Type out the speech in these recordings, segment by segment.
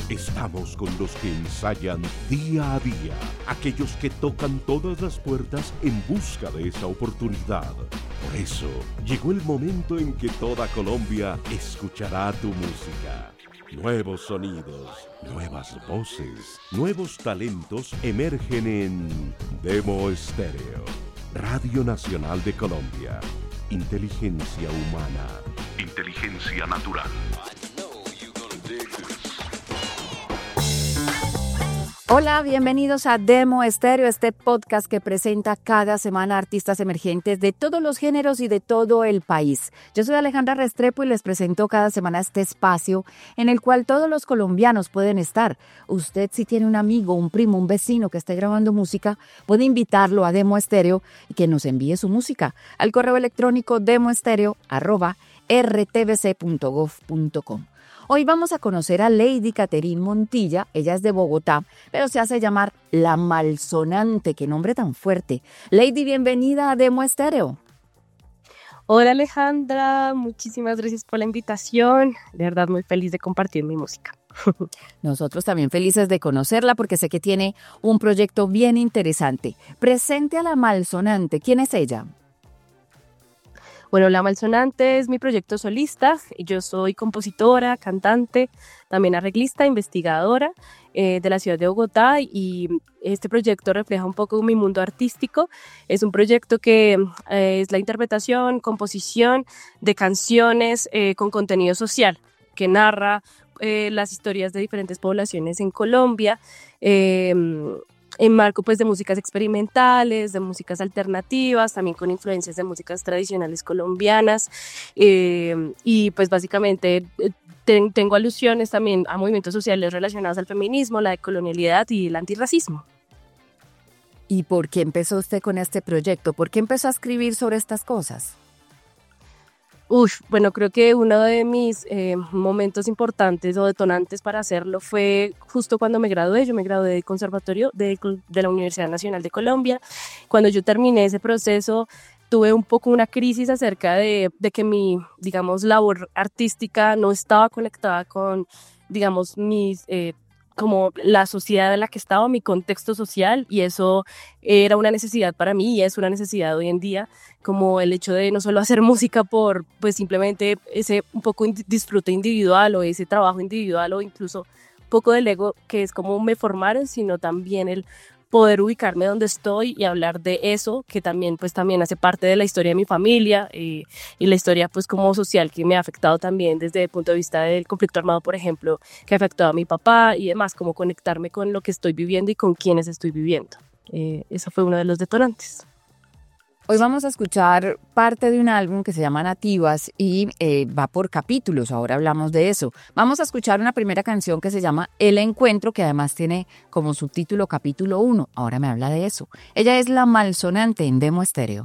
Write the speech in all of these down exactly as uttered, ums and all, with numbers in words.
Estamos con los que ensayan día a día, aquellos que tocan todas las puertas en busca de esa oportunidad. Por eso, llegó el momento en que toda Colombia escuchará tu música. Nuevos sonidos, nuevas voces, nuevos talentos emergen en Demo Estéreo. Radio Nacional de Colombia. Inteligencia humana. Inteligencia natural. Hola, bienvenidos a Demo Estéreo, este podcast que presenta cada semana artistas emergentes de todos los géneros y de todo el país. Yo soy Alejandra Restrepo y les presento cada semana este espacio en el cual todos los colombianos pueden estar. Usted, si tiene un amigo, un primo, un vecino que esté grabando música, puede invitarlo a Demo Estéreo y que nos envíe su música al correo electrónico demoestereo arroba r t v c punto gov punto com. Hoy vamos a conocer a Lady Caterine Montilla. Ella es de Bogotá, pero se hace llamar La Malsonante. ¡Qué nombre tan fuerte! Lady, bienvenida a Demo Estéreo. Hola Alejandra, muchísimas gracias por la invitación. De verdad muy feliz de compartir mi música. Nosotros también felices de conocerla porque sé que tiene un proyecto bien interesante. Presente a La Malsonante. ¿Quién es ella? Bueno, La Malsonante es mi proyecto solista. Yo soy compositora, cantante, también arreglista, investigadora eh, de la ciudad de Bogotá, y este proyecto refleja un poco mi mundo artístico. Es un proyecto que eh, es la interpretación, composición de canciones eh, con contenido social, que narra eh, las historias de diferentes poblaciones en Colombia, eh, en marco pues de músicas experimentales, de músicas alternativas, también con influencias de músicas tradicionales colombianas, eh, y pues básicamente eh, ten, tengo alusiones también a movimientos sociales relacionados al feminismo, la decolonialidad y el antirracismo. ¿Y por qué empezó usted con este proyecto? ¿Por qué empezó a escribir sobre estas cosas? Uf, bueno, creo que uno de mis eh, momentos importantes o detonantes para hacerlo fue justo cuando me gradué. Yo me gradué del conservatorio de, de la Universidad Nacional de Colombia. Cuando yo terminé ese proceso, tuve un poco una crisis acerca de, de que mi, digamos, labor artística no estaba conectada con, digamos, mis... Eh, como la sociedad en la que estaba, mi contexto social, y eso era una necesidad para mí y es una necesidad hoy en día, como el hecho de no solo hacer música por pues simplemente ese un poco disfrute individual o ese trabajo individual o incluso un poco del ego, que es como me formaron, sino también el poder ubicarme donde estoy y hablar de eso, que también pues también hace parte de la historia de mi familia, eh, y la historia pues como social que me ha afectado también desde el punto de vista del conflicto armado, por ejemplo, que ha afectado a mi papá y demás, como conectarme con lo que estoy viviendo y con quienes estoy viviendo. Eh, eso fue uno de los detonantes. Hoy vamos a escuchar parte de un álbum que se llama Nativas y eh, va por capítulos, ahora hablamos de eso. Vamos a escuchar una primera canción que se llama El Encuentro, que además tiene como subtítulo capítulo uno, ahora me habla de eso. Ella es La Malsonante en Demo Estéreo.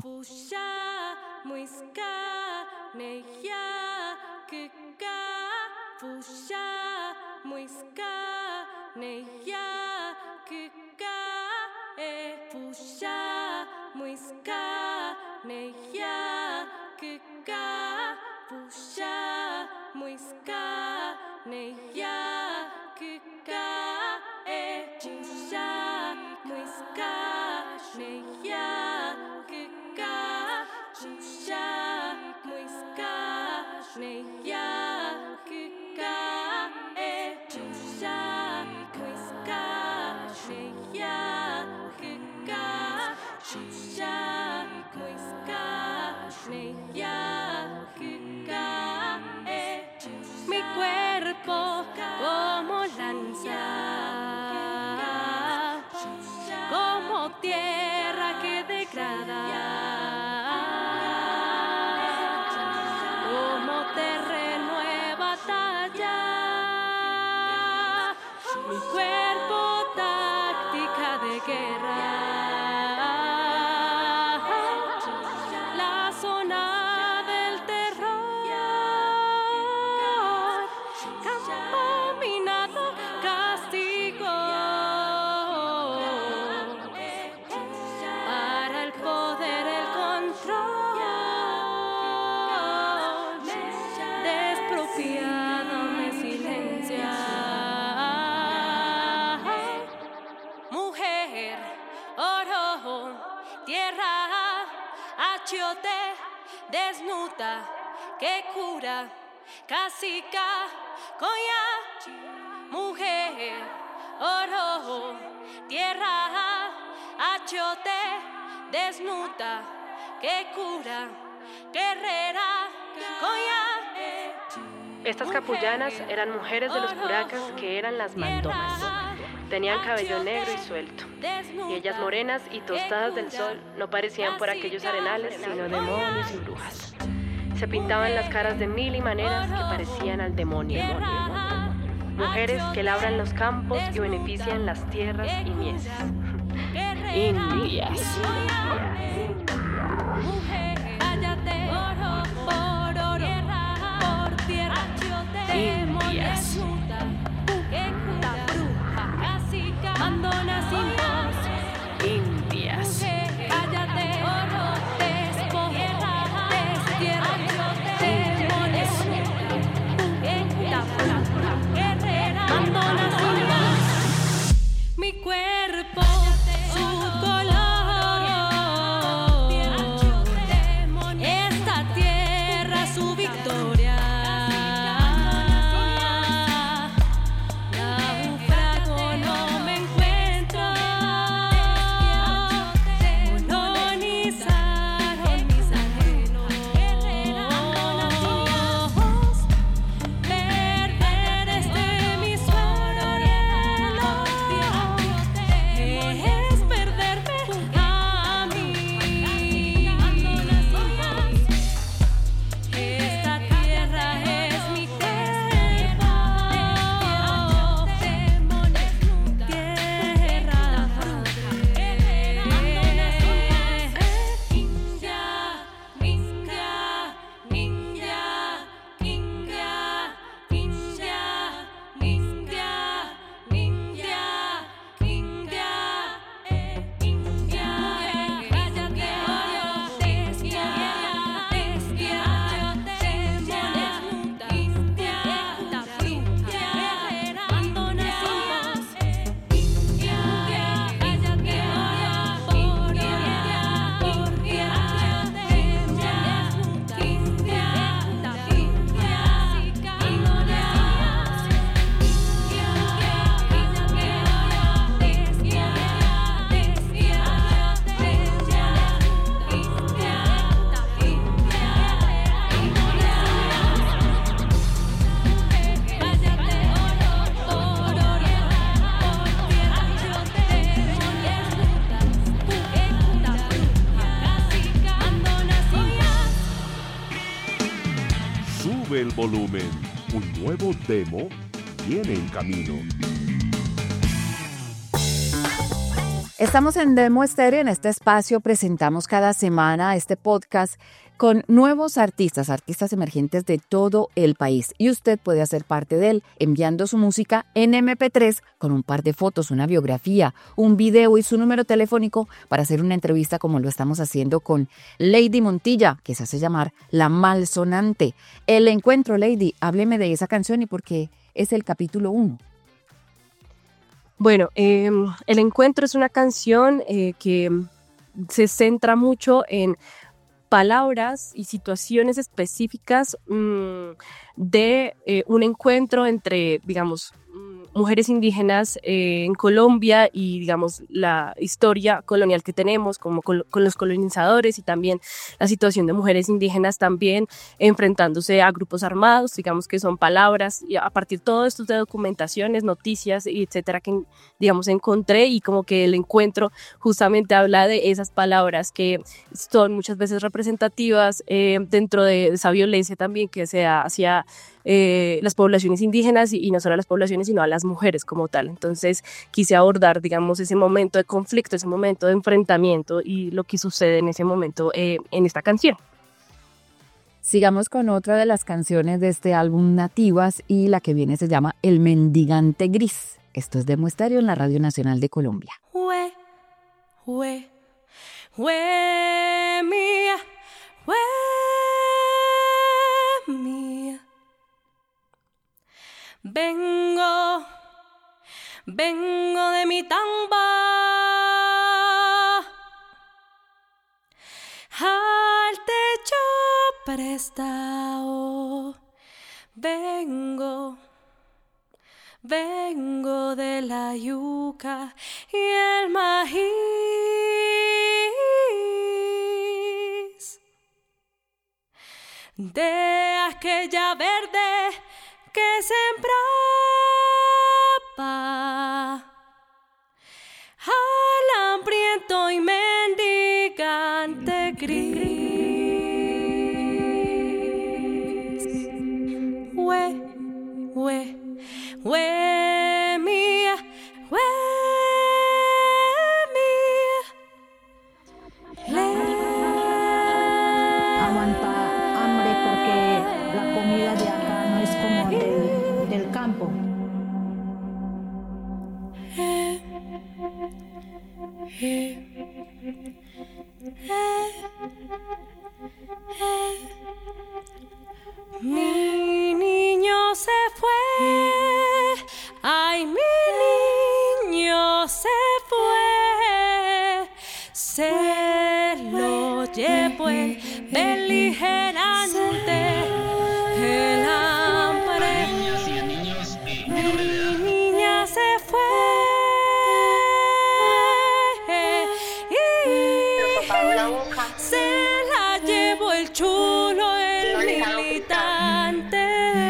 Muisca, neya, kika, pusha, muisca, neya, kika, e pusha, muisca, neya, kika, pusha, muisca, neya, kika, e pusha, muisca, neya, kika. Shusha, muisca, neya, kika, eh. Mi cuerpo como lanza, como tierra que degrada, como terreno de batalla. Mi cuerpo táctica de guerra. Despropiado me silencia. achiote, desnuda, que cura, casica, coya, mujer, oro, tierra, achiote, desnuda, que cura, guerrera, coya. Estas capullanas eran mujeres de los curacas que eran las mandomas. Tenían cabello negro y suelto, y ellas morenas y tostadas del sol no parecían por aquellos arenales sino demonios y brujas. Se pintaban las caras de mil y maneras que parecían al demonio. Mujeres que labran los campos y benefician las tierras y mieses. Indias. Indias. Abandona sin voz. Indias. Cállate, oro, despojera, destierra, demonios. Guerrera, abandona sin voz. Mi cuerpo, su color. Esta tierra, su victoria. El volumen, un nuevo demo viene en camino. Estamos en Demo Estéreo. En este espacio presentamos cada semana este podcast con nuevos artistas, artistas emergentes de todo el país. Y usted puede hacer parte de él enviando su música en eme pe tres con un par de fotos, una biografía, un video y su número telefónico para hacer una entrevista como lo estamos haciendo con Lady Montilla, que se hace llamar La Malsonante. El encuentro, Lady, hábleme de esa canción y por qué es el capítulo uno. Bueno, eh, El Encuentro es una canción eh, que se centra mucho en palabras y situaciones específicas mmm, de eh, un encuentro entre, digamos, mujeres indígenas eh, en Colombia y, digamos, la historia colonial que tenemos como col- con los colonizadores y también la situación de mujeres indígenas también enfrentándose a grupos armados, digamos que son palabras y a partir de todo esto de documentaciones, noticias y etcétera que, digamos, encontré y como que el encuentro justamente habla de esas palabras que son muchas veces representativas eh, dentro de esa violencia también que se da hacia Eh, las poblaciones indígenas y, y no solo a las poblaciones sino a las mujeres como tal. Entonces quise abordar, digamos, ese momento de conflicto, ese momento de enfrentamiento y lo que sucede en ese momento eh, en esta canción. Sigamos con otra de las canciones de este álbum Nativas y la que viene se llama El Mendigante Gris. Esto es Demo Estéreo en la Radio Nacional de Colombia. Hue, hue, hue mía, hue mía. Vengo, vengo de mi tamba. prestado. Vengo, vengo de la yuca y el maíz. De aquella verde que sembraba al hambriento y mendigante gris. Hue, hue, hue mía, hue mía. Le Aguanta hambre porque la comida de acá no es como del, del campo. Mi niño se fue, ay, mi niño se fue, se lo llevó el beligerante, el hambre. Niñas y a niños eh, Mi menores de edad. niña se fue y se la llevó el chulo, el militante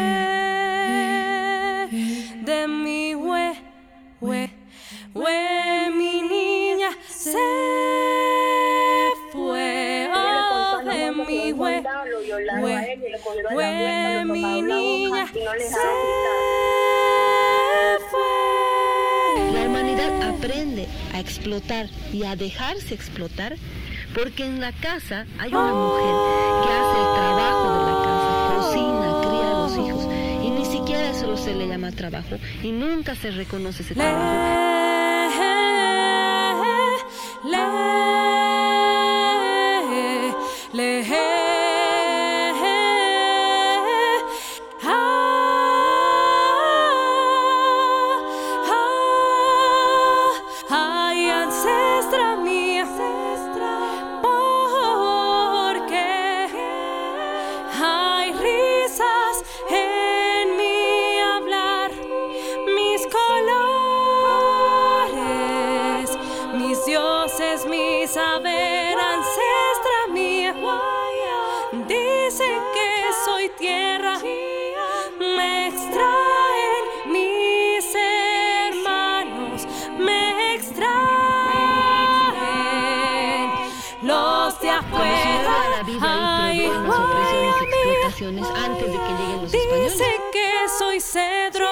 de mi hue, hue, hue, mi niña se fue, oh, de mi hue, hue, hue, mi niña se fue. La humanidad aprende a explotar y a dejarse explotar porque en la casa hay una mujer que hace el trabajo de la casa, cocina, cría a los hijos y ni siquiera eso se le llama trabajo y nunca se reconoce ese trabajo. Le, le, le, ah, ah, ay, ancestra mía, ancestra, porque hay risas en mi hablar, mis colores, mis dioses, mi saber, ancestra mía. Dicen que soy tierra, me extraen mis hermanos, me extraen los de Como si no afuera. hubiera vida Ay, y problemas, opresiones, guay, explotaciones antes de que lleguen los españoles. dicen que soy cedro,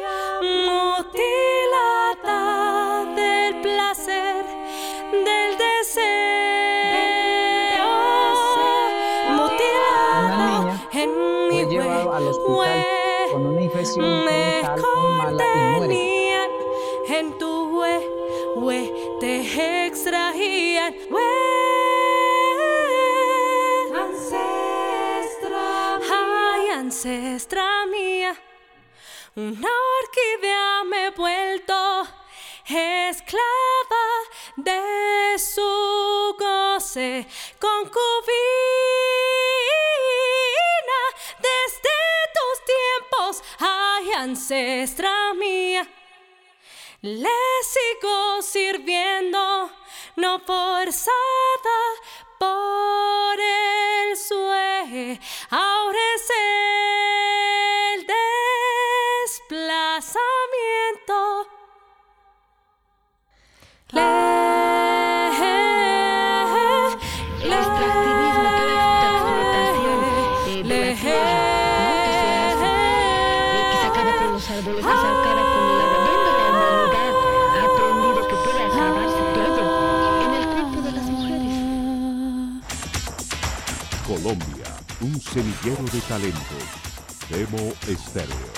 mutilada del placer, del deseo, mutilada en mi fue llevado al hospital con una infección me genital muy mala y muere. contenían en tu hue, hue, te extraían, hue, ancestra, ay, ancestra mía, una orquídea me he vuelto esclava de su goce, concubina desde tus tiempos, ay, ancestra mía. Le sigo sirviendo, no forzada por el sue, ahora es el desplazamiento. Le, El extractivismo, toda esta explotación eh, de la tierra, ¿no? que se hace, eh, que se acaba con los árboles, que se acaba con el agua, donde la humanidad ha aprendido que puede acabarse todo en el cuerpo de las mujeres. Colombia, un semillero de talentos. Demo Estéreo.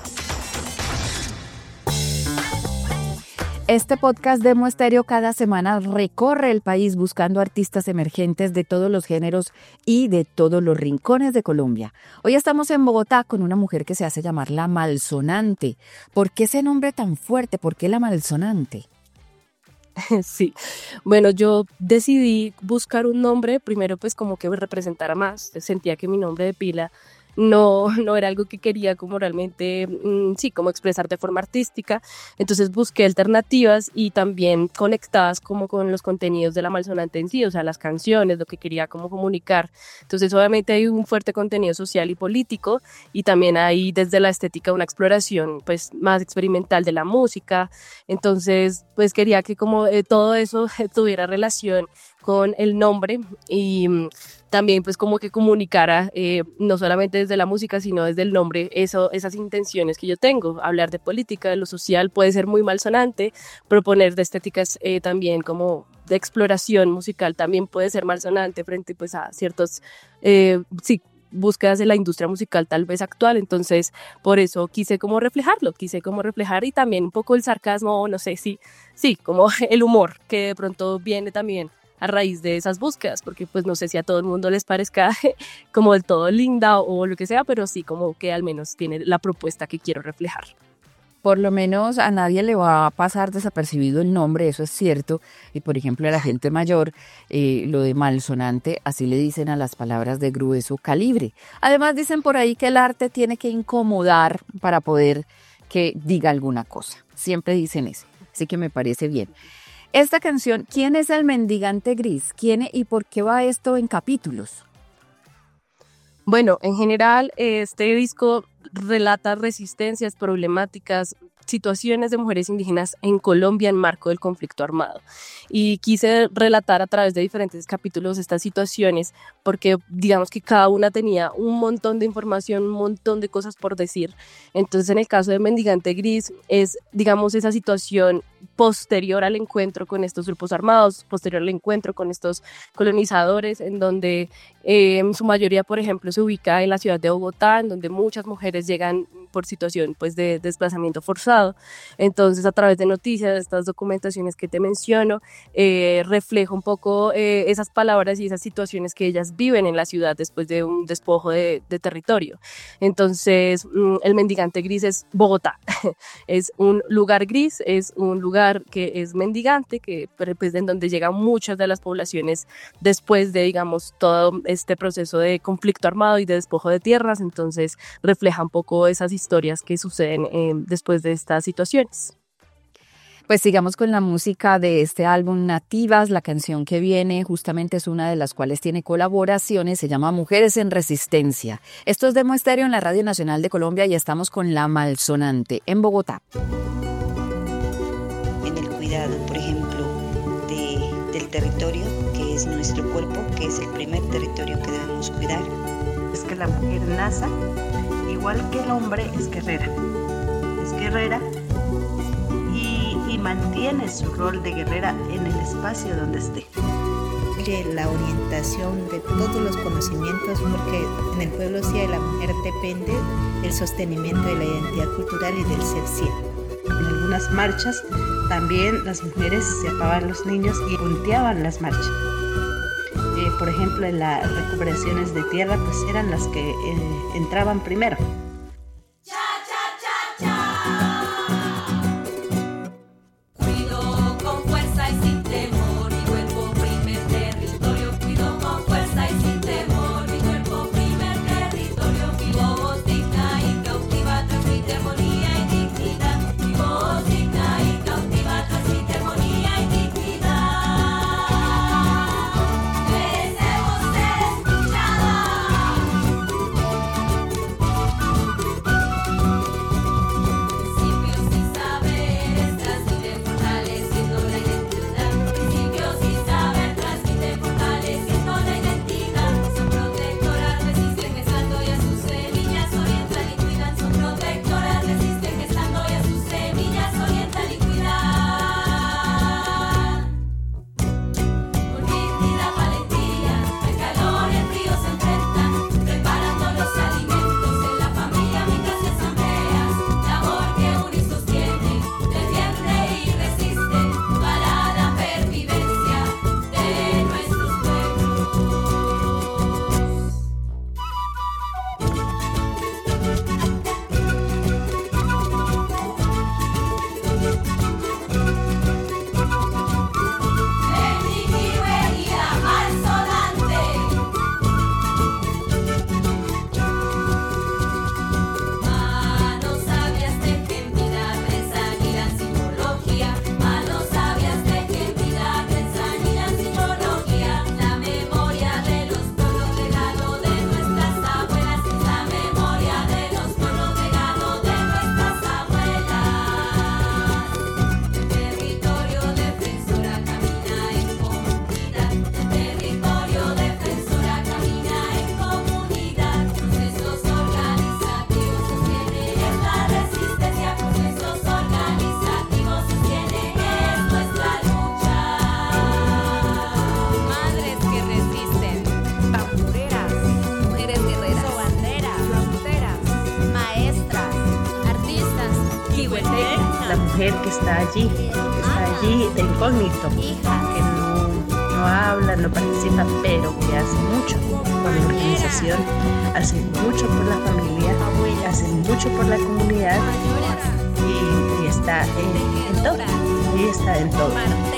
Este podcast Demo Estéreo cada semana recorre el país buscando artistas emergentes de todos los géneros y de todos los rincones de Colombia. Hoy estamos en Bogotá con una mujer que se hace llamar La Malsonante. ¿Por qué ese nombre tan fuerte? ¿Por qué La Malsonante? Sí, bueno, yo decidí buscar un nombre, primero pues como que me representara más, sentía que mi nombre de pila no, no era algo que quería como realmente, mmm, sí, como expresar de forma artística, entonces busqué alternativas y también conectadas como con los contenidos de La Malsonante en sí, o sea, las canciones, lo que quería como comunicar, entonces obviamente hay un fuerte contenido social y político y también hay desde la estética una exploración pues más experimental de la música, entonces pues quería que como eh, todo eso tuviera relación con el nombre y mm, también pues como que comunicara eh, no solamente desde la música sino desde el nombre eso, esas intenciones que yo tengo, hablar de política, de lo social puede ser muy malsonante, proponer de estéticas eh, también como de exploración musical también puede ser malsonante frente pues a ciertos, eh, sí, búsquedas de la industria musical tal vez actual, entonces por eso quise como reflejarlo, quise como reflejar y también un poco el sarcasmo, no sé, sí, sí, como el humor que de pronto viene también a raíz de esas búsquedas, porque pues no sé si a todo el mundo les parezca como del todo linda o lo que sea, pero sí como que al menos tiene la propuesta que quiero reflejar. Por lo menos a nadie le va a pasar desapercibido el nombre, eso es cierto. Y por ejemplo a la gente mayor, eh, lo de malsonante, así le dicen a las palabras de grueso calibre. Además dicen por ahí que el arte tiene que incomodar para poder que diga alguna cosa. Siempre dicen eso, así que me parece bien. Esta canción, ¿quién es el mendigante gris? ¿Quién y por qué va esto en capítulos? Bueno, en general este disco relata resistencias, problemáticas, situaciones de mujeres indígenas en Colombia en marco del conflicto armado. Y quise relatar a través de diferentes capítulos estas situaciones porque digamos que cada una tenía un montón de información, un montón de cosas por decir. Entonces en el caso de Mendigante Gris es digamos esa situación posterior al encuentro con estos grupos armados, posterior al encuentro con estos colonizadores, en donde eh, en su mayoría, por ejemplo, se ubica en la ciudad de Bogotá, en donde muchas mujeres llegan por situación pues, de desplazamiento forzado. Entonces, a través de noticias, de estas documentaciones que te menciono, eh, refleja un poco eh, esas palabras y esas situaciones que ellas viven en la ciudad después de un despojo de, de territorio. Entonces, mm, el Mendigante Gris es Bogotá, es un lugar gris, es un lugar que es mendigante, que pues, en donde llegan muchas de las poblaciones después de, digamos, todo este proceso de conflicto armado y de despojo de tierras, entonces refleja un poco esas historias que suceden eh, después de estas situaciones. Pues sigamos con la música de este álbum Nativas. La canción que viene justamente es una de las cuales tiene colaboraciones, se llama Mujeres en Resistencia. Esto es Demo Estéreo en la Radio Nacional de Colombia y estamos con La Malsonante en Bogotá. En el cuidado, por ejemplo, de, del territorio, que es nuestro cuerpo, que es el primer territorio que debemos cuidar. Es que la mujer nace, igual que el hombre, es guerrera. Es guerrera y, y mantiene su rol de guerrera en el espacio donde esté. La orientación de todos los conocimientos, porque en el pueblo sí de la mujer depende el sostenimiento de la identidad cultural y del ser sí. En algunas marchas también las mujeres sacaban los niños y punteaban las marchas. Eh, por ejemplo, en las recuperaciones de tierra, pues eran las que eh, entraban primero. la mujer que está allí, que está allí de incógnito, que no, no habla, no participa, pero que hace mucho por la organización, hace mucho por la familia, hace mucho por la comunidad y, y está en, en todo, y está en todo.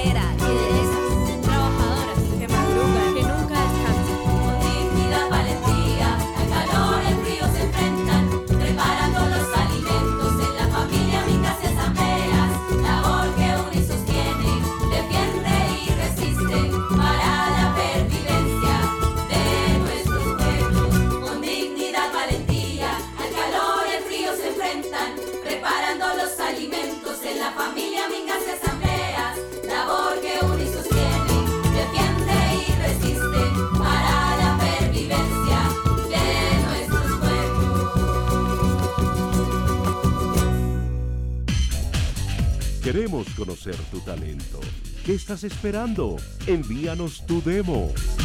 Queremos conocer tu talento. ¿Qué estás esperando? Envíanos tu demo.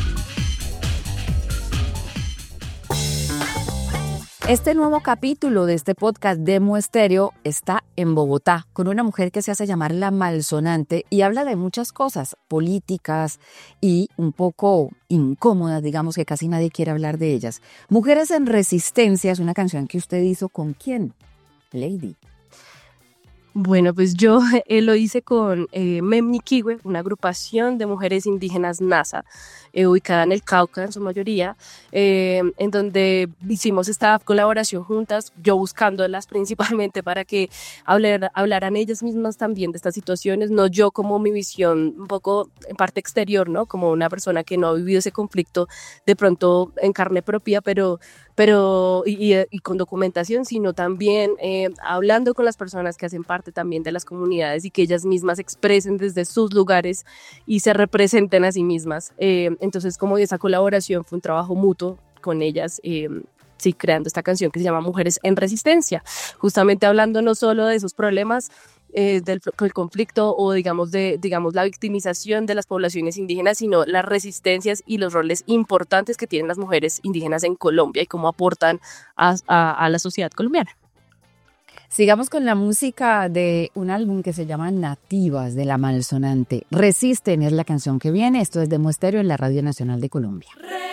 Este nuevo capítulo de este podcast Demo Estéreo está en Bogotá con una mujer que se hace llamar La Malsonante y habla de muchas cosas políticas y un poco incómodas, digamos que casi nadie quiere hablar de ellas. Mujeres en Resistencia es una canción que usted hizo ¿con quién? Lady. Bueno, pues yo eh, lo hice con eh, Memnikiwe, una agrupación de mujeres indígenas NASA, eh, ubicada en el Cauca en su mayoría, eh, en donde hicimos esta colaboración juntas, yo buscándolas principalmente para que hablar, hablaran ellas mismas también de estas situaciones, no yo como mi visión un poco en parte exterior, ¿no? Como una persona que no ha vivido ese conflicto de pronto en carne propia, pero... pero y, y, y con documentación, sino también eh, hablando con las personas que hacen parte también de las comunidades y que ellas mismas expresen desde sus lugares y se representen a sí mismas. Eh, entonces, como esa colaboración fue un trabajo mutuo con ellas, eh, sí, creando esta canción que se llama Mujeres en Resistencia, justamente hablando no solo de esos problemas, Eh, del, del conflicto o digamos de digamos la victimización de las poblaciones indígenas, sino las resistencias y los roles importantes que tienen las mujeres indígenas en Colombia y cómo aportan a, a, a la sociedad colombiana. Sigamos con la música de un álbum que se llama Nativas de La Malsonante. Resisten es la canción que viene. Esto es Demo Estéreo en la Radio Nacional de Colombia.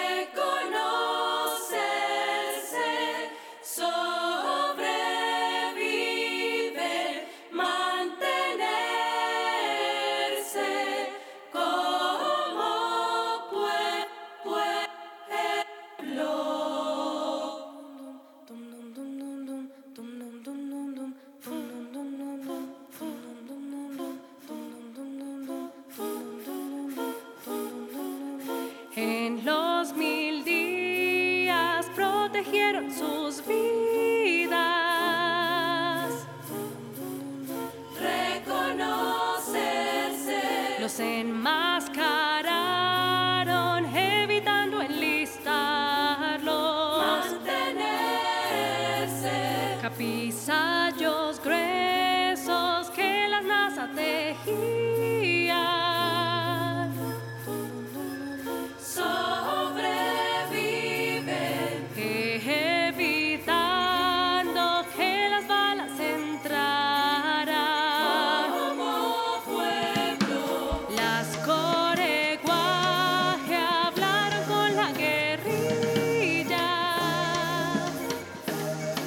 En los mil días protegieron sus vidas. Reconocerse. Los enmascararon, evitando enlistarlos. Mantenerse. Capizallos gruesos que las NASA tejían.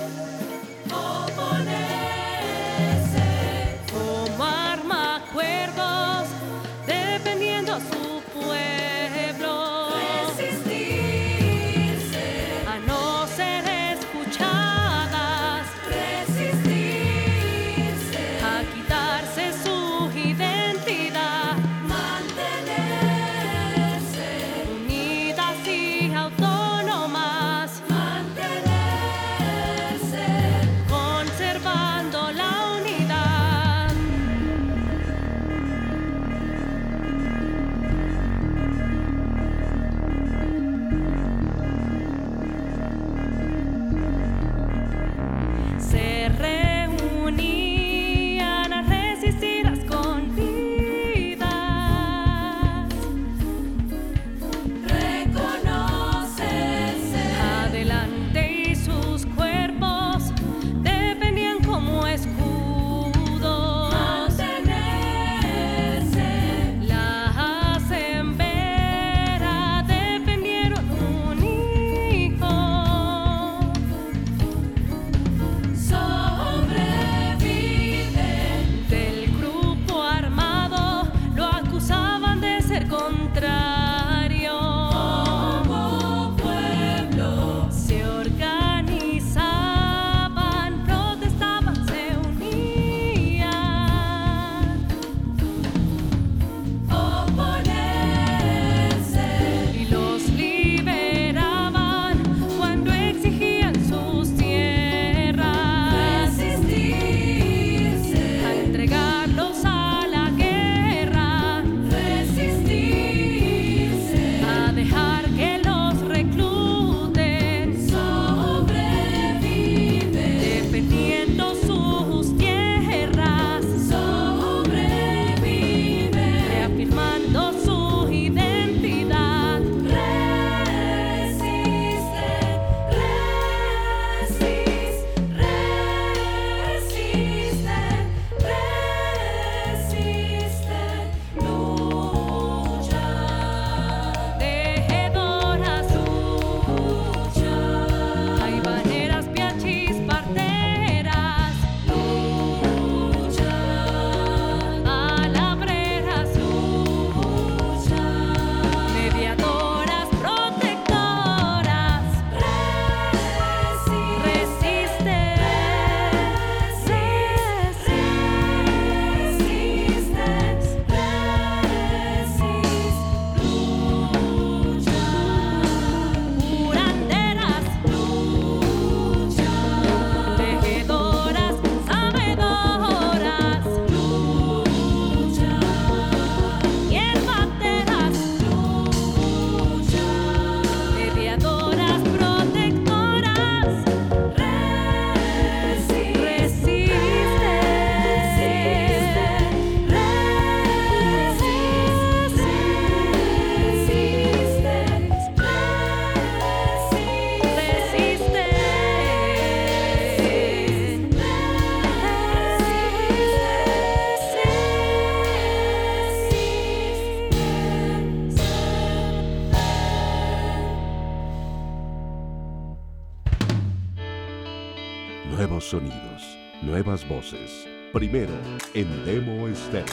Como arma, cuerpo. nuevos sonidos, nuevas voces. Primero en Demo Estéreo.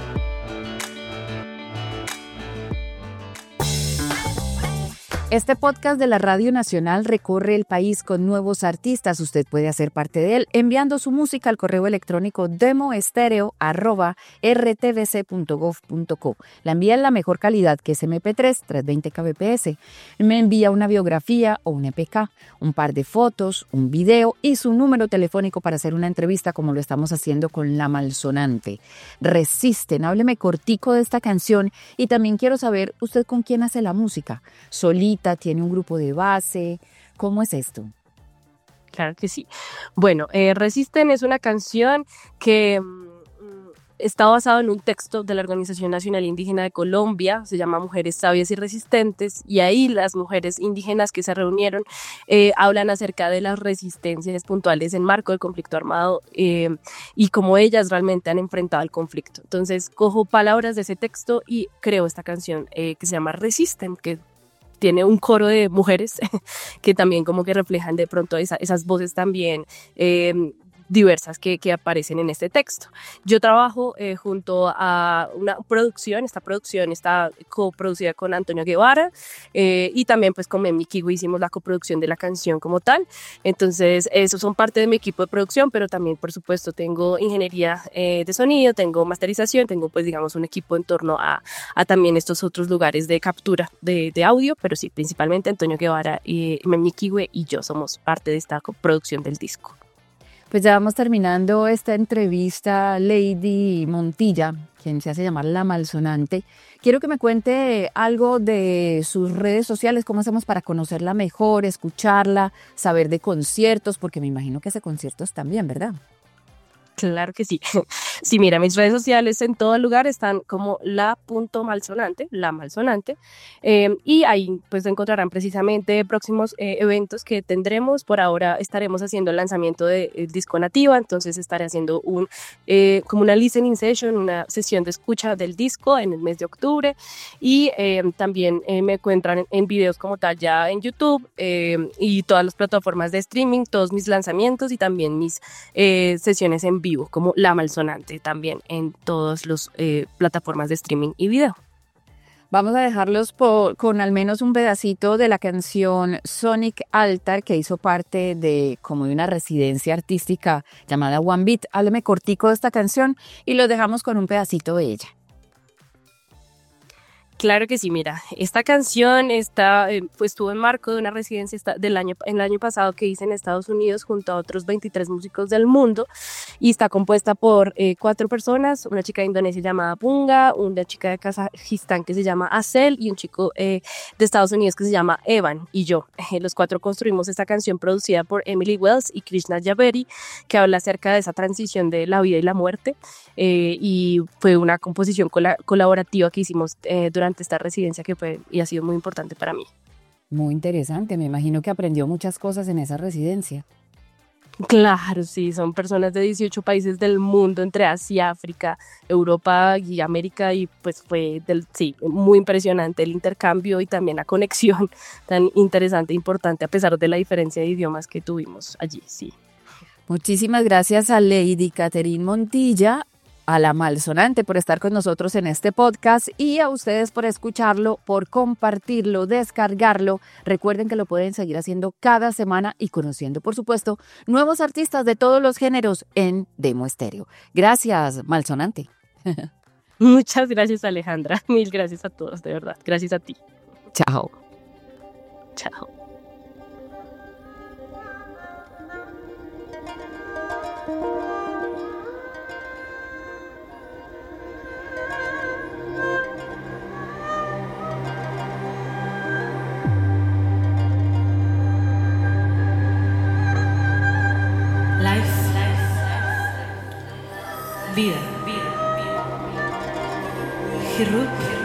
Este podcast de la Radio Nacional recorre el país con nuevos artistas. Usted puede hacer parte de él enviando su música al correo electrónico demoestereo arroba r t v c punto gov punto co. La envía en la mejor calidad, que es eme pe tres, trescientos veinte kilobits. Me envía una biografía o un e pe ka, un par de fotos, un video y su número telefónico para hacer una entrevista, como lo estamos haciendo con La Malsonante. Resisten, hábleme cortico de esta canción y también quiero saber, ¿usted con quién hace la música? ¿Solita? ¿Tiene un grupo de base? ¿Cómo es esto? Claro que sí. Bueno, eh, Resisten es una canción que mm, está basada en un texto de la Organización Nacional Indígena de Colombia, se llama Mujeres Sabias y Resistentes, y ahí las mujeres indígenas que se reunieron eh, hablan acerca de las resistencias puntuales en marco del conflicto armado eh, y cómo ellas realmente han enfrentado el conflicto. Entonces, cojo palabras de ese texto y creo esta canción eh, que se llama Resisten, que tiene un coro de mujeres que también como que reflejan de pronto esa, esas voces también eh, diversas que, que aparecen en este texto. Yo trabajo eh, junto a una producción, esta producción está coproducida con Antonio Guevara eh, y también pues con Memmi Kiwi hicimos la coproducción de la canción como tal. Entonces esos son parte de mi equipo de producción, pero también por supuesto tengo ingeniería eh, de sonido, tengo masterización, tengo pues digamos un equipo en torno a, a también estos otros lugares de captura de, de audio, pero sí, principalmente Antonio Guevara y Memmi Kiwi y yo somos parte de esta coproducción del disco. Pues ya vamos terminando esta entrevista, Lady Montilla, quien se hace llamar La Malsonante. Quiero que me cuente algo de sus redes sociales, cómo hacemos para conocerla mejor, escucharla, saber de conciertos, porque me imagino que hace conciertos también, ¿verdad? Claro que sí. Sí, mira, mis redes sociales en todo lugar están como la.malsonante, la malsonante, eh, y ahí pues encontrarán precisamente próximos eh, eventos que tendremos. Por ahora estaremos haciendo el lanzamiento del de, disco Nativa, entonces estaré haciendo un eh, como una listening session, una sesión de escucha del disco en el mes de octubre, y eh, también eh, me encuentran en, en videos como tal ya en YouTube eh, y todas las plataformas de streaming, todos mis lanzamientos y también mis eh, sesiones en vivo como La Malsonante también en todas las eh, plataformas de streaming y video. Vamos a dejarlos por, con al menos un pedacito de la canción Sonic Altar, que hizo parte de como de una residencia artística llamada One Beat. Hábleme cortico de esta canción y lo dejamos con un pedacito de ella. Claro que sí, mira, esta canción está, eh, pues, estuvo en marco de una residencia esta, del año, en el año pasado que hice en Estados Unidos junto a otros veintitrés músicos del mundo y está compuesta por eh, cuatro personas, una chica de Indonesia llamada Punga, una chica de Kazajistán que se llama Acel y un chico eh, de Estados Unidos que se llama Evan y yo. Eh, los cuatro construimos esta canción producida por Emily Wells y Krishna Javeri que habla acerca de esa transición de la vida y la muerte eh, y fue una composición col- colaborativa que hicimos eh, durante esta residencia que fue y ha sido muy importante para mí. Muy interesante, me imagino que aprendió muchas cosas en esa residencia. Claro, sí, son personas de dieciocho países del mundo, entre Asia, África, Europa y América y pues fue del, sí, muy impresionante el intercambio y también la conexión tan interesante e importante a pesar de la diferencia de idiomas que tuvimos allí, sí. Muchísimas gracias a Lady Catherine Montilla, a La Malsonante por estar con nosotros en este podcast y a ustedes por escucharlo, por compartirlo, descargarlo. Recuerden que lo pueden seguir haciendo cada semana y conociendo, por supuesto, nuevos artistas de todos los géneros en Demo Estéreo. Gracias, Malsonante. Muchas gracias, Alejandra. Mil gracias a todos, de verdad. Gracias a ti. Chao. Chao. Vida. Hiruk.